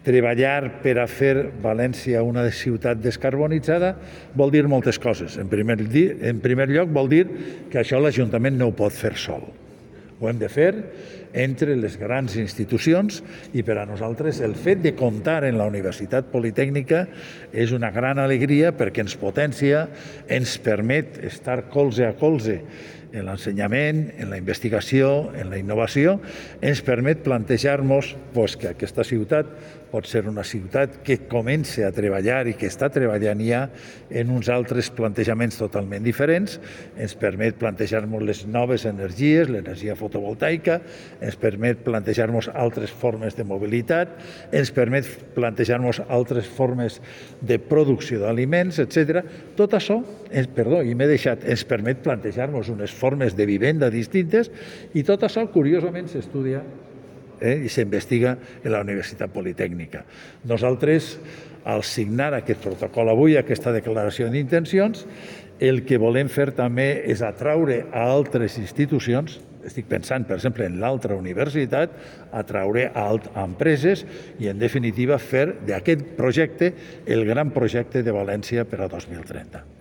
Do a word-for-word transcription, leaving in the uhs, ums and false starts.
Treballar per a fer València una ciutat descarbonitzada vol dir moltes coses. En primer, en primer lloc vol dir que això l'Ajuntament no ho pot fer sol. Ho hem de fer entre les grans institucions i per a nosaltres el fet de comptar en la Universitat Politècnica és una gran alegria perquè ens potencia, ens permet estar colze a colze en l'ensenyament, en la investigació, en la innovació, ens permet plantejar-nos pues, que aquesta ciutat pot ser una ciutat que comença a treballar i que està treballant ja en uns altres plantejaments totalment diferents, ens permet plantejar-nos les noves energies, l'energia fotovoltaica, ens permet plantejar-nos altres formes de mobilitat, ens permet plantejar-nos altres formes de producció d'aliments, etcètera. Tot això, perdó, i m'he deixat, ens permet plantejar-nos unes formes de vivenda distintes i tot això, curiosament, s'estudia eh, i s'investiga en la Universitat Politècnica. Nosaltres, al signar aquest protocol avui, aquesta declaració d'intencions, el que volem fer també és atraure a altres institucions, estic pensant, per exemple, en l'altra universitat, atraure a, a empreses i, en definitiva, fer d'aquest projecte el gran projecte de València per a dos mil trenta.